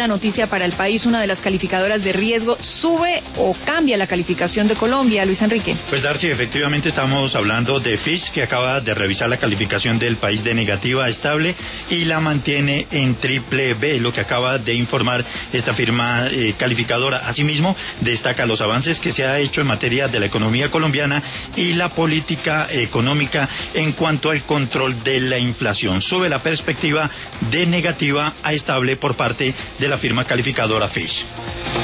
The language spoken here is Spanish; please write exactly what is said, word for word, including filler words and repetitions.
otra noticia para el país, una de las calificadoras de riesgo sube o cambia la calificación de Colombia. Luis Enrique. Pues Darcy, efectivamente estamos hablando de Fitch, que acaba de revisar la calificación del país de negativa a estable y la mantiene en triple B, lo que acaba de informar esta firma eh, calificadora. Asimismo, destaca los avances que se ha hecho en materia de la economía colombiana y la política económica en cuanto al control de la inflación. Sube la perspectiva de negativa a estable por parte de la firma calificadora Fitch.